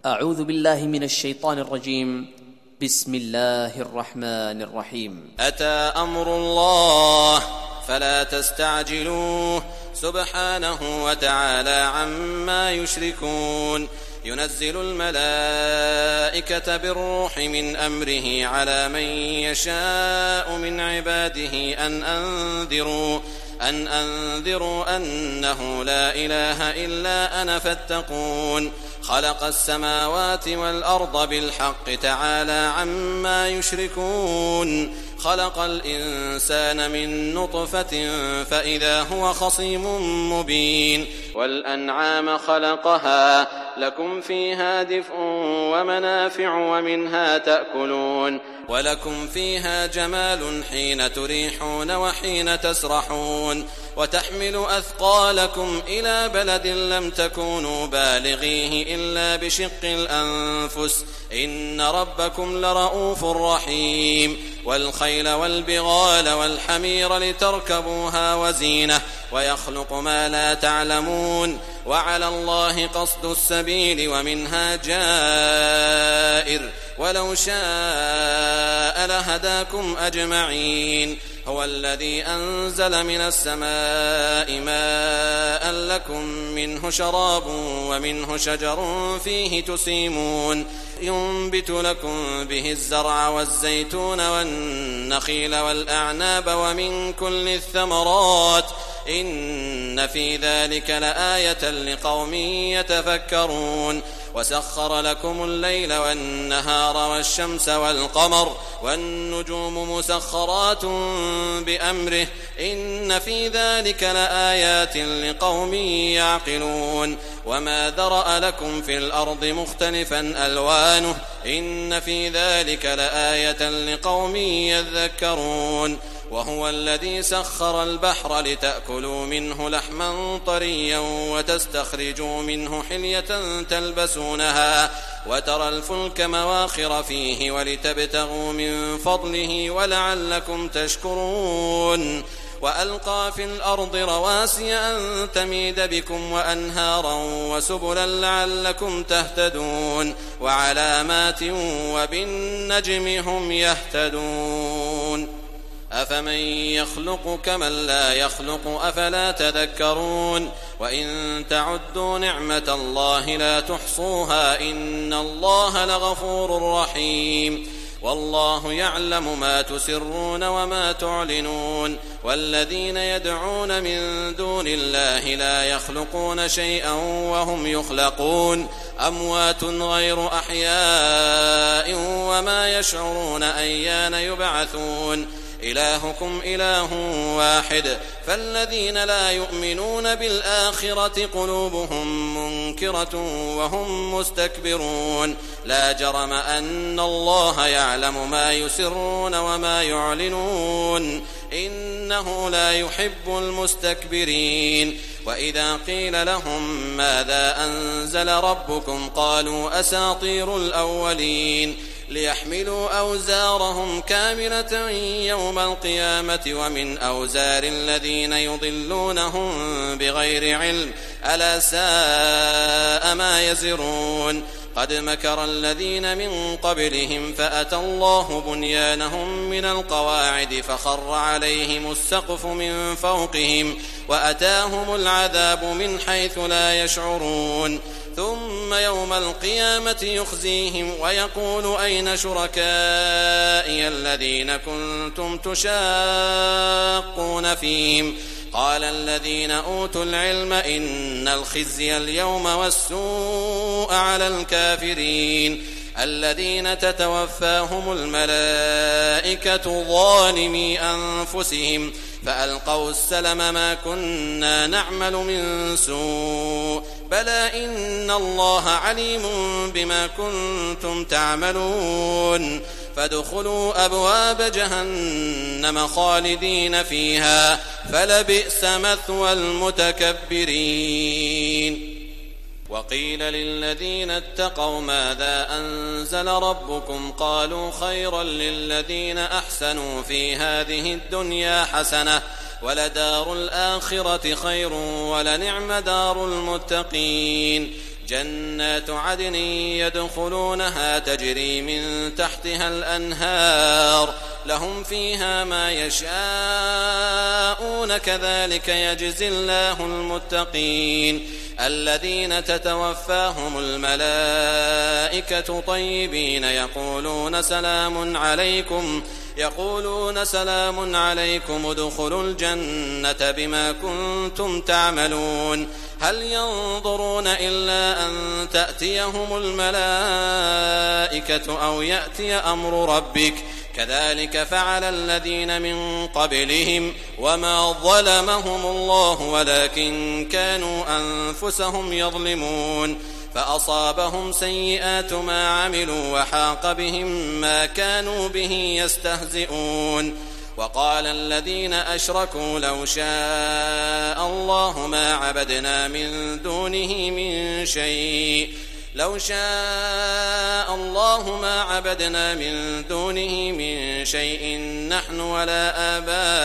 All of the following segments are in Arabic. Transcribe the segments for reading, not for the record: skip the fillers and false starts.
أعوذ بالله من الشيطان الرجيم. بسم الله الرحمن الرحيم. أتى أمر الله فلا تستعجلوه سبحانه وتعالى عما يشركون. ينزل الملائكة بالروح من أمره على من يشاء من عباده أن أنذروا أنه لا إله إلا أنا فاتقون. خلق السماوات والأرض بالحق تعالى عما يشركون. خلق الإنسان من نطفة فإذا هو خصيم مبين. والأنعام خلقها لكم فيها دفء ومنافع ومنها تأكلون ولكم فيها جمال حين تريحون وحين تسرحون. وتحمل أثقالكم إلى بلد لم تكونوا بالغيه إلا بشق الأنفس إن ربكم لرؤوف رحيم. والخيل والبغال والحمير لتركبوها وزينة ويخلق ما لا تعلمون. وعلى الله قصد السبيل ومنها جائر ولو شاء لهداكم أجمعين. هو الذي أنزل من السماء ماء لكم منه شراب ومنه شجر فيه تسيمون. ينبت لكم به الزرع والزيتون والنخيل والأعناب ومن كل الثمرات إن في ذلك لآية لقوم يتفكرون. وسخر لكم الليل والنهار والشمس والقمر والنجوم مسخرات بأمره إن في ذلك لآيات لقوم يعقلون. وما ذرأ لكم في الأرض مختلفا ألوانه إن في ذلك لآية لقوم يذكرون. وهو الذي سخر البحر لتأكلوا منه لحما طريا وتستخرجوا منه حلية تلبسونها وترى الفلك مواخر فيه ولتبتغوا من فضله ولعلكم تشكرون. وألقى في الأرض رواسي أن تميد بكم وأنهارا وسبلا لعلكم تهتدون. وعلامات وبالنجم هم يهتدون. أفمن يخلق كمن لا يخلق أفلا تذكرون. وإن تعدوا نعمة الله لا تحصوها إن الله لغفور رحيم. والله يعلم ما تسرون وما تعلنون. والذين يدعون من دون الله لا يخلقون شيئا وهم يخلقون أموات غير أحياء وما يشعرون أيان يبعثون. إلهكم إله واحد فالذين لا يؤمنون بالآخرة قلوبهم منكرة وهم مستكبرون. لا جرم أن الله يعلم ما يسرون وما يعلنون إنه لا يحب المستكبرين. وإذا قيل لهم ماذا أنزل ربكم قالوا أساطير الأولين. ليحملوا أوزارهم كاملة يوم القيامة ومن أوزار الذين يضلونهم بغير علم ألا ساء ما يزرون. قد مكر الذين من قبلهم فأتى الله بنيانهم من القواعد فخر عليهم السقف من فوقهم وأتاهم العذاب من حيث لا يشعرون. ثم يوم القيامة يخزيهم ويقول أين شركائي الذين كنتم تشاقون فيهم قال الذين أوتوا العلم إن الخزي اليوم والسوء على الكافرين الذين تتوفاهم الملائكة ظالمي أنفسهم فألقوا السلم ما كنا نعمل من سوء بلى إن الله عليم بما كنتم تعملون. فادخلوا أبواب جهنم خالدين فيها فلبئس مثوى المتكبرين. وقيل للذين اتقوا ماذا أنزل ربكم قالوا خيرا للذين أحسنوا في هذه الدنيا حسنة ولدار الآخرة خير ولنعم دار المتقين. جنات عدن يدخلونها تجري من تحتها الأنهار لهم فيها ما يشاءون كذلك يجزي الله المتقين الذين تتوفاهم الملائكة طيبين يقولون سلام عليكم ادخلوا الجنة بما كنتم تعملون هل ينظرون إلا أن تأتيهم الملائكة أو يأتي أمر ربك كذلك فعل الذين من قبلهم وما ظلمهم الله ولكن كانوا أنفسهم يظلمون فأصابهم سيئات ما عملوا وحاق بهم ما كانوا به يستهزئون وقال الذين أشركوا لو شاء الله ما عبدنا من دونه من شيء نحن ولا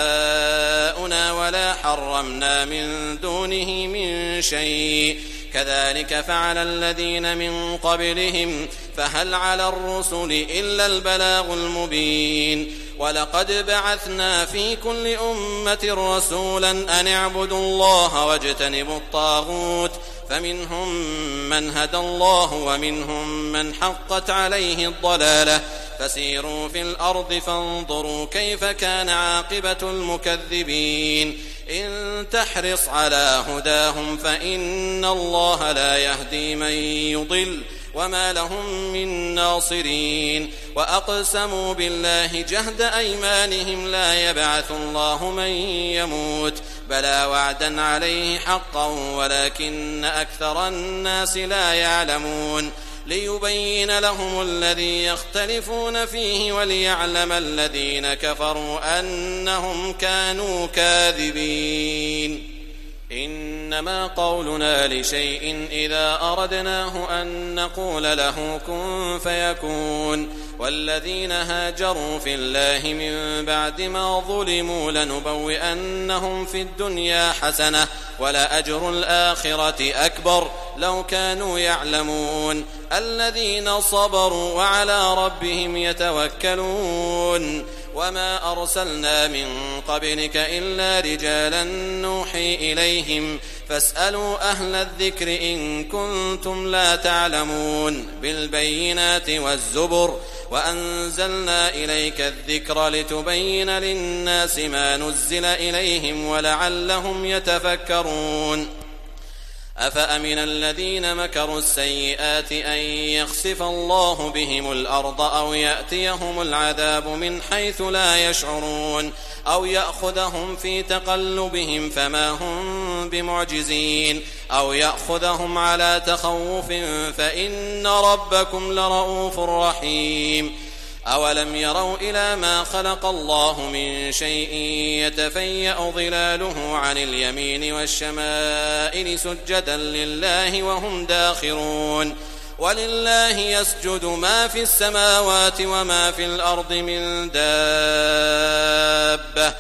آباؤنا ولا حرمنا من دونه من شيء كذلك فعل الذين من قبلهم فهل على الرسل إلا البلاغ المبين ولقد بعثنا في كل أمة رسولا أن اعبدوا الله واجتنبوا الطاغوت فمنهم من هدى الله ومنهم من حقت عليه الضلالة فسيروا في الأرض فانظروا كيف كان عاقبة المكذبين إن تحرص على هداهم فإن الله لا يهدي من يضل وما لهم من ناصرين وأقسموا بالله جهد أيمانهم لا يبعث الله من يموت بلى وعدا عليه حقا ولكن أكثر الناس لا يعلمون ليبين لهم الذي يختلفون فيه وليعلم الذين كفروا أنهم كانوا كاذبين إنما قولنا لشيء إذا أردناه أن نقول له كن فيكون والذين هاجروا في الله من بعد ما ظلموا لنبوئنهم في الدنيا حسنة ولأجر الآخرة أكبر لو كانوا يعلمون الذين صبروا وعلى ربهم يتوكلون وما أرسلنا من قبلك إلا رجالا نوحي إليهم فاسألوا أهل الذكر إن كنتم لا تعلمون بالبينات والزبر وأنزلنا إليك الذكر لتبين للناس ما نزل إليهم ولعلهم يتفكرون أفأمن الذين مكروا السيئات أن يخسف الله بهم الأرض أو يأتيهم العذاب من حيث لا يشعرون أو يأخذهم في تقلبهم فما هم بمعجزين أو يأخذهم على تخوف فإن ربكم لرؤوف رحيم أولم يروا إلى ما خلق الله من شيء يتفيأ ظلاله عن اليمين والشمائل سجدا لله وهم داخرون ولله يسجد ما في السماوات وما في الأرض من دابة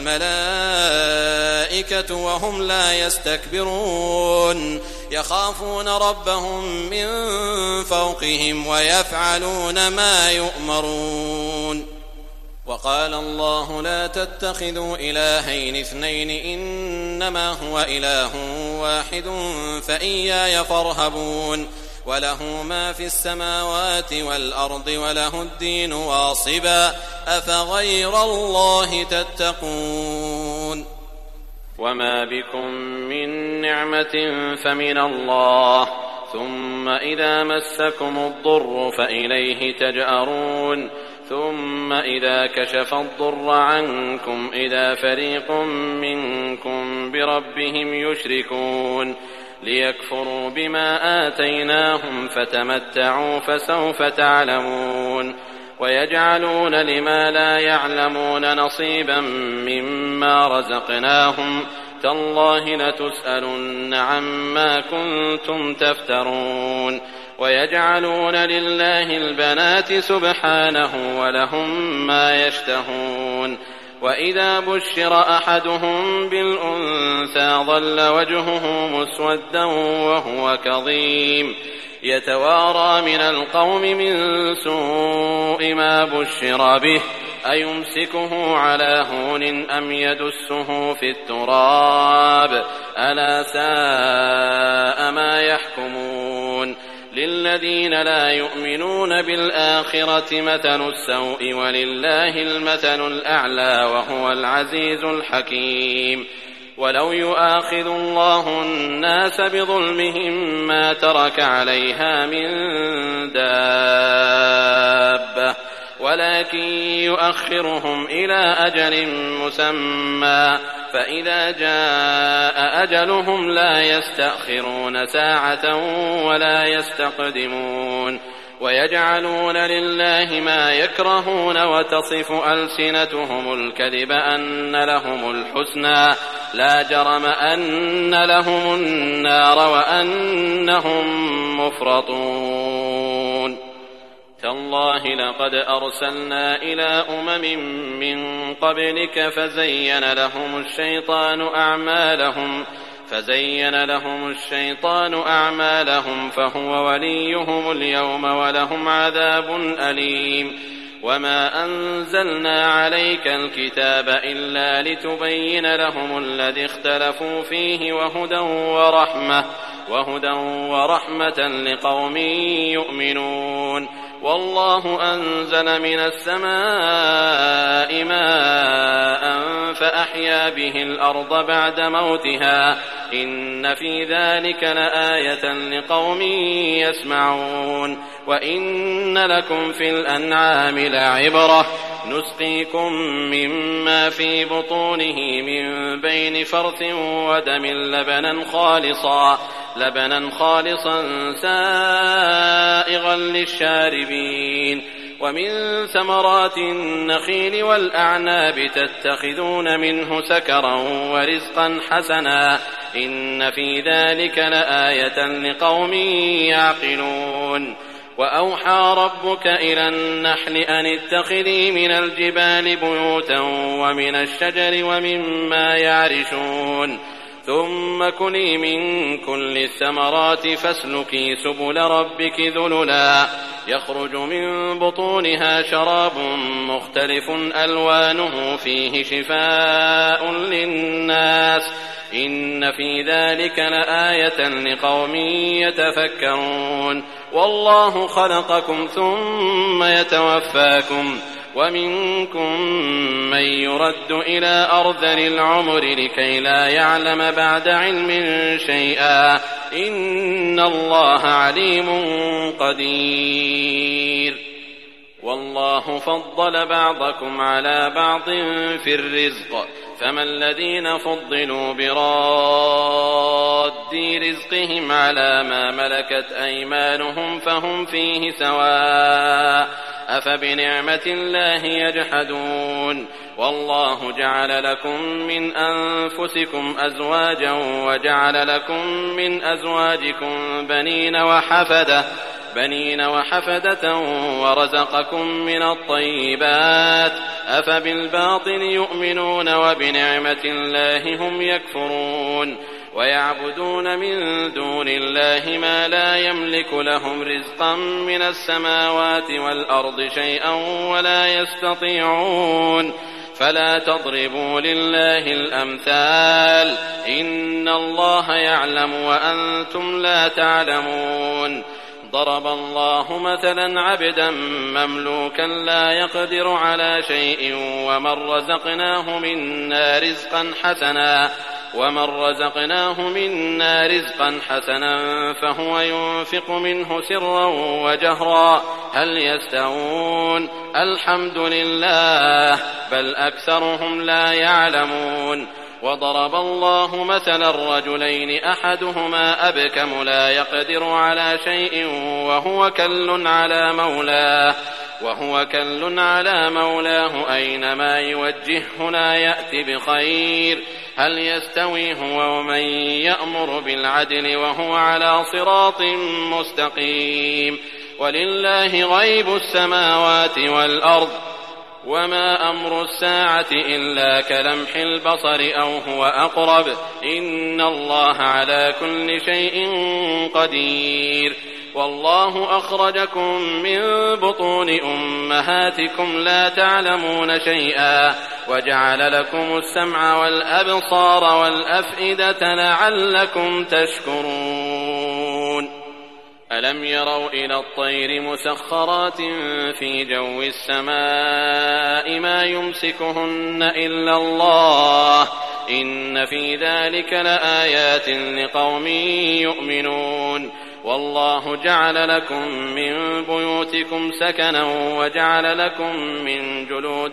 والملائكة وهم لا يستكبرون يخافون ربهم من فوقهم ويفعلون ما يؤمرون وقال الله لا تتخذوا إلهين اثنين إنما هو إله واحد فإياي فارهبون وله ما في السماوات والأرض وله الدين واصبا أفغير الله تتقون وما بكم من نعمة فمن الله ثم إذا مسكم الضر فإليه تجأرون ثم إذا كشف الضر عنكم إذا فريق منكم بربهم يشركون ليكفروا بما آتيناهم فتمتعوا فسوف تعلمون ويجعلون لما لا يعلمون نصيبا مما رزقناهم تالله لتسألن عما كنتم تفترون ويجعلون لله البنات سبحانه ولهم ما يشتهون وإذا بشر أحدهم بالأنثى ظل وجهه مسودا وهو كظيم يتوارى من القوم من سوء ما بشر به أيمسكه على هون أم يدسه في التراب ألا ساء ما يحكمون للذين لا يؤمنون بالآخرة مثل السوء ولله المثل الأعلى وهو العزيز الحكيم ولو يؤاخذ الله الناس بظلمهم ما ترك عليها من دابة ولكن يؤخرهم إلى أجل مسمى فإذا جاء أجلهم لا يستأخرون ساعة ولا يستقدمون ويجعلون لله ما يكرهون وتصف ألسنتهم الكذب أن لهم الحسنى لا جرم أن لهم النار وأنهم مفرطون تالله لقد أرسلنا إلى من قبلك فزين لهم الشيطان أعمالهم فهو وليهم اليوم ولهم عذاب أليم وما أنزلنا عليك الكتاب إلا لتبين لهم الذي اختلفوا فيه وهدى ورحمة لقوم يؤمنون والله أنزل من السماء ماء فأحيا به الأرض بعد موتها إن في ذلك لآية لقوم يسمعون وإن لكم في الأنعام لعبرة نسقيكم مما في بطونه من بين فرث ودم لبنا خالصا سائغا للشاربين ومن ثمرات النخيل والأعناب تتخذون منه سكرا ورزقا حسنا إن في ذلك لآية لقوم يعقلون وأوحى ربك إلى النحل أن اتخذي من الجبال بيوتا ومن الشجر ومما يعرشون ثم كلي من كل الثمرات فاسلكي سبل ربك ذللا يخرج من بطونها شراب مختلف ألوانه فيه شفاء للناس إن في ذلك لآية لقوم يتفكرون والله خلقكم ثم يتوفاكم ومنكم من يرد إلى أرذل العمر لكي لا يعلم بعد علم شيئا إن الله عليم قدير والله فضل بعضكم على بعض في الرزق فما الذين فضلوا براد رزقهم على ما ملكت أيمانهم فهم فيه سواء أفبنعمة الله يجحدون والله جعل لكم من أنفسكم أزواجا وجعل لكم من أزواجكم بنين وحفدة ورزقكم من الطيبات أفبالباطل يؤمنون وبنعمة الله هم يكفرون ويعبدون من دون الله ما لا يملك لهم رزقا من السماوات والأرض شيئا ولا يستطيعون فلا تضربوا لله الأمثال إن الله يعلم وأنتم لا تعلمون ضرب الله مثلا عبدا مملوكا لا يقدر على شيء ومن رزقناه منا رزقا حسنا فهو ينفق منه سرا وجهرا هل يستوون الحمد لله بل أكثرهم لا يعلمون وضرب الله مثلا رجلين أحدهما أبكم لا يقدر على شيء وهو كل على مولاه أينما يوجهه لا يأتي بخير هل يستوي هو ومن يأمر بالعدل وهو على صراط مستقيم ولله غيب السماوات والأرض وما أمر الساعة إلا كلمح البصر أو هو أقرب إن الله على كل شيء قدير والله أخرجكم من بطون أمهاتكم لا تعلمون شيئا وجعل لكم السمع والأبصار والأفئدة لعلكم تشكرون ألم يروا إلى الطير مسخرات في جو السماء ما يمسكهن إلا الله إن في ذلك لآيات لقوم يؤمنون والله جعل لكم من بيوتكم سكنا وجعل لكم من جلود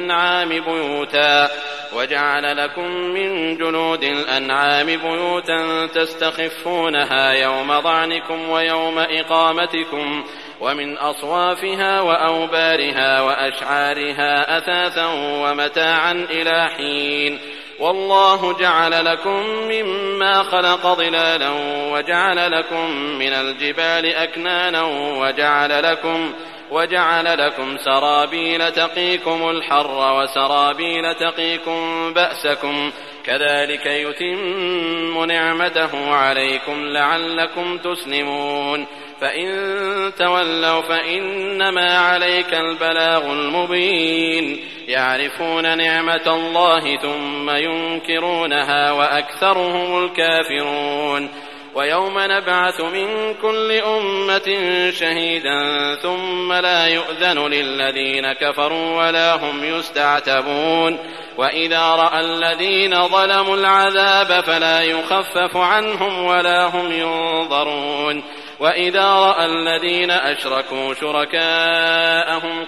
الأنعام بيوتا تستخفونها يوم ظعنكم ويوم إقامتكم ومن أصوافها وأوبارها وأشعارها أثاثا ومتاعا إلى حين والله جعل لكم مما خلق ظلالا وجعل لكم من الجبال أكنانا وجعل لكم سرابيل تقيكم الحر وسرابيل تقيكم بأسكم كذلك يتم نعمته عليكم لعلكم تسلمون فإن تولوا فإنما عليك البلاغ المبين يعرفون نعمة الله ثم ينكرونها وأكثرهم الكافرون ويوم نبعث من كل أمة شهيدا ثم لا يؤذن للذين كفروا ولا هم يستعتبون وإذا رأى الذين ظلموا العذاب فلا يخفف عنهم ولا هم ينظرون وإذا رأى الذين أشركوا شركاءهم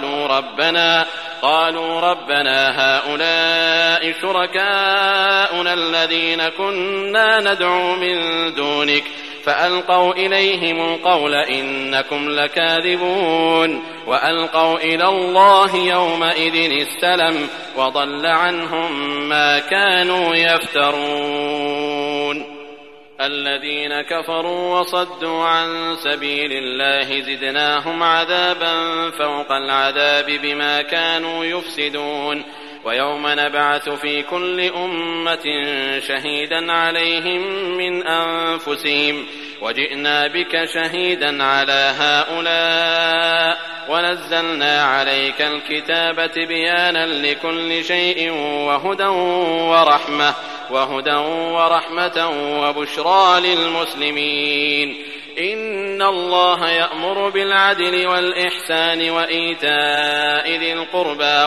قالوا ربنا هؤلاء شركاؤنا الذين كنا ندعو من دونك فألقوا إليهم القول إنكم لكاذبون وألقوا إلى الله يومئذ السلم وضل عنهم ما كانوا يفترون الذين كفروا وصدوا عن سبيل الله زدناهم عذابا فوق العذاب بما كانوا يفسدون ويوم نبعث في كل أمة شهيدا عليهم من أنفسهم وجئنا بك شهيدا على هؤلاء ونزلنا عليك الكتاب تبيانا لكل شيء وهدى ورحمة وبشرى للمسلمين إن الله يأمر بالعدل والإحسان وإيتاء ذي القربى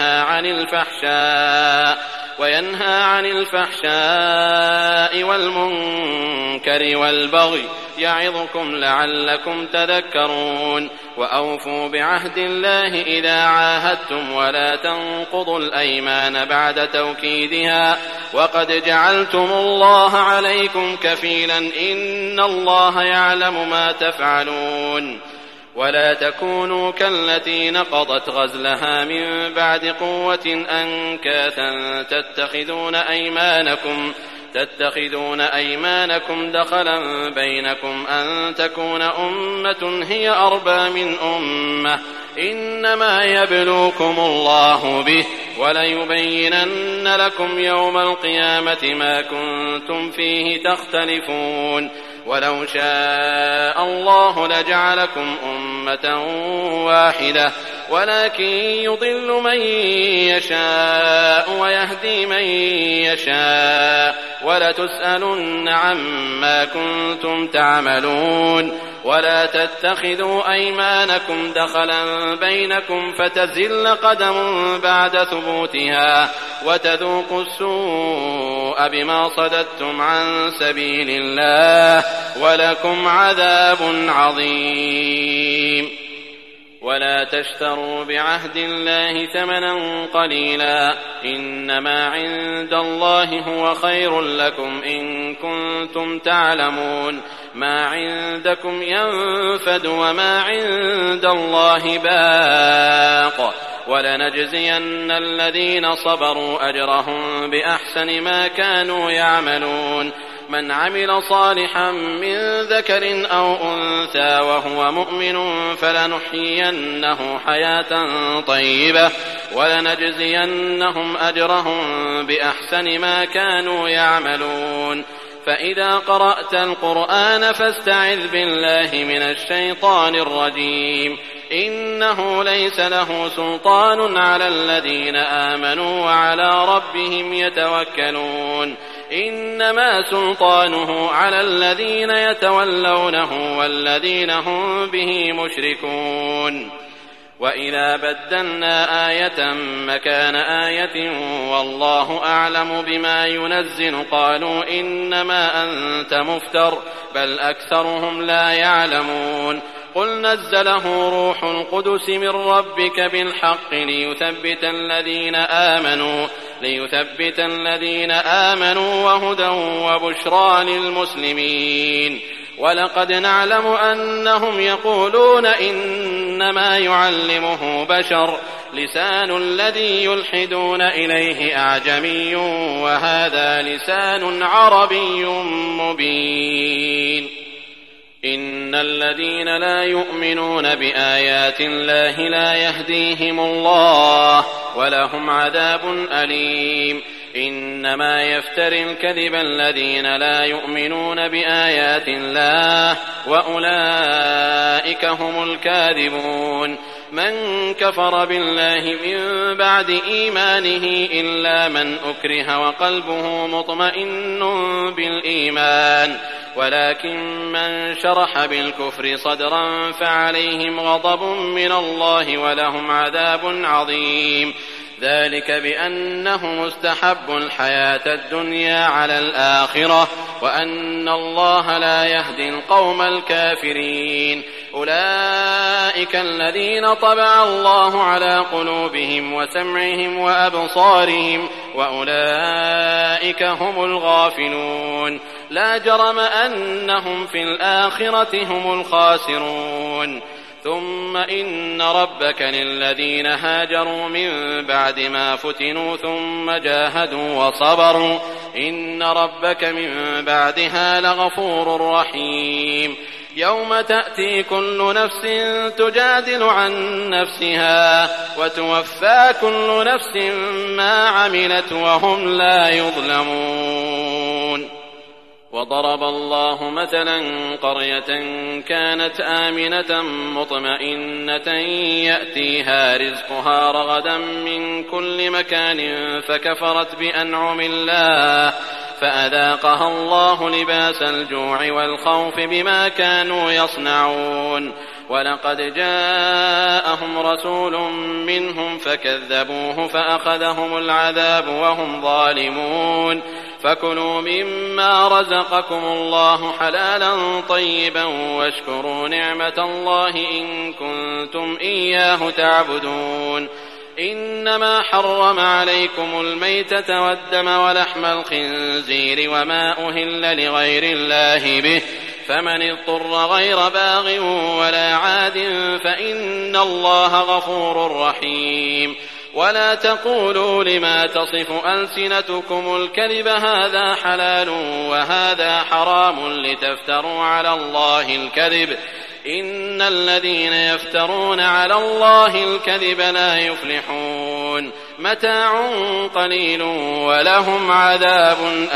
وينهى عن الفحشاء والمنكر والبغي يعظكم لعلكم تذكرون وأوفوا بعهد الله إذا عاهدتم ولا تنقضوا الأيمان بعد توكيدها وقد جعلتم الله عليكم كفيلا إن الله يعلم ما تفعلون ولا تكونوا كالتي نقضت غزلها من بعد قوة أنكاثا تتخذون أيمانكم دخلا بينكم أن تكون أمة هي أربى من أمة إنما يبلوكم الله به وليبينن لكم يوم القيامة ما كنتم فيه تختلفون ولو شاء الله لجعلكم أمة واحدة ولكن يضل من يشاء ويهدي من يشاء ولتسألن عما كنتم تعملون ولا تتخذوا أيمانكم دخلا بينكم فتزل قدم بعد ثبوتها وتذوقوا السوء بما صددتم عن سبيل الله ولكم عذاب عظيم ولا تشتروا بعهد الله ثمنا قليلا إنما عند الله هو خير لكم إن كنتم تعلمون ما عندكم ينفد وما عند الله باق ولنجزين الذين صبروا أجرهم بأحسن ما كانوا يعملون من عمل صالحا من ذكر أو أنثى وهو مؤمن فلنحيينه حياة طيبة ولنجزينهم أجرهم بأحسن ما كانوا يعملون. فإذا قرأت القرآن فاستعذ بالله من الشيطان الرجيم. إنه ليس له سلطان على الذين آمنوا وعلى ربهم يتوكلون. إنما سلطانه على الذين يتولونه والذين هم به مشركون. وإذا بدلنا آية مكان آية والله أعلم بما ينزل قالوا إنما أنت مفتر بل أكثرهم لا يعلمون. قل نزله روح القدس من ربك بالحق ليثبت الذين آمنوا وهدى وبشرى للمسلمين. ولقد نعلم أنهم يقولون إنما يعلمه بشر لسان الذي يلحدون إليه أعجمي وهذا لسان عربي مبين. إن الذين لا يؤمنون بآيات الله لا يهديهم الله ولهم عذاب أليم. إنما يفتري الكذب الذين لا يؤمنون بآيات الله وأولئك هم الكاذبون. من كفر بالله من بعد إيمانه إلا من أكره وقلبه مطمئن بالإيمان ولكن من شرح بالكفر صدرا فعليهم غضب من الله ولهم عذاب عظيم. ذلك بأنهم استحبوا الحياة الدنيا على الآخرة وأن الله لا يهدي القوم الكافرين. أولئك الذين طبع الله على قلوبهم وسمعهم وأبصارهم وأولئك هم الغافلون. لا جرم أنهم في الآخرة هم الخاسرون. ثم إن ربك للذين هاجروا من بعد ما فتنوا ثم جاهدوا وصبروا إن ربك من بعدها لغفور رحيم. يوم تأتي كل نفس تجادل عن نفسها وتوفى كل نفس ما عملت وهم لا يظلمون. وضرب الله مثلا قرية كانت آمنة مطمئنة يأتيها رزقها رغدا من كل مكان فكفرت بأنعم الله فأذاقها الله لباس الجوع والخوف بما كانوا يصنعون. ولقد جاءهم رسول منهم فكذبوه فأخذهم العذاب وهم ظالمون. فكلوا مما رزقكم الله حلالا طيبا واشكروا نعمة الله إن كنتم إياه تعبدون. إنما حرم عليكم الميتة والدم ولحم الخنزير وما أهل لغير الله به فمن اضطر غير باغ ولا عاد فإن الله غفور رحيم. ولا تقولوا لما تصف ألسنتكم الكذب هذا حلال وهذا حرام لتفتروا على الله الكذب إن الذين يفترون على الله الكذب لا يفلحون. متاع قليل ولهم عذاب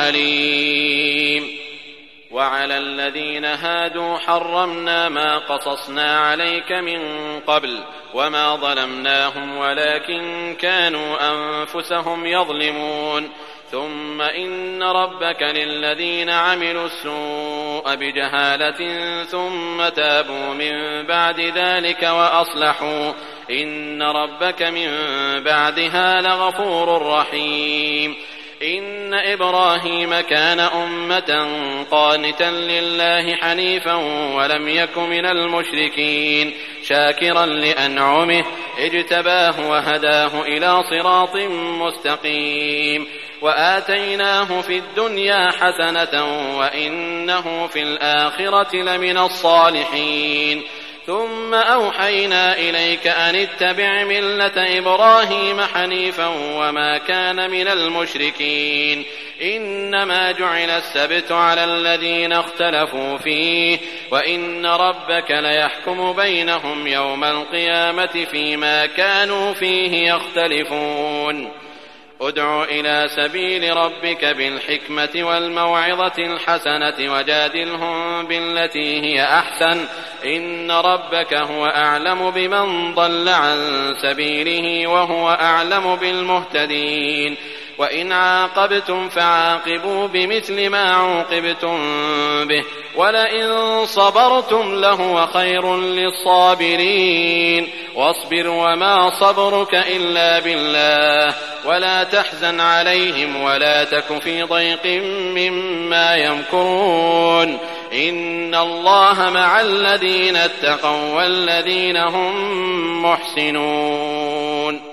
أليم. وعلى الذين هادوا حرمنا ما قصصنا عليك من قبل وما ظلمناهم ولكن كانوا أنفسهم يظلمون. ثم إن ربك للذين عملوا السوء بجهالة ثم تابوا من بعد ذلك وأصلحوا إن ربك من بعدها لغفور رحيم. إن إبراهيم كان أمة قانتا لله حنيفا ولم يك من المشركين شاكرا لأنعمه اجتباه وهداه إلى صراط مستقيم. وآتيناه في الدنيا حسنة وإنه في الآخرة لمن الصالحين. ثم أوحينا إليك أن اتبع ملة إبراهيم حنيفا وما كان من المشركين إنما جعل السبت على الذين اختلفوا فيه وإن ربك ليحكم بينهم يوم القيامة فيما كانوا فيه يختلفون ادع إلى سبيل ربك بالحكمة والموعظة الحسنة وجادلهم بالتي هي أحسن إن ربك هو أعلم بمن ضل عن سبيله وهو أعلم بالمهتدين وإن عاقبتم فعاقبوا بمثل ما عوقبتم به ولئن صبرتم لهو خير للصابرين واصبر وما صبرك إلا بالله ولا تحزن عليهم ولا تك في ضيق مما يمكرون إن الله مع الذين اتقوا والذين هم محسنون.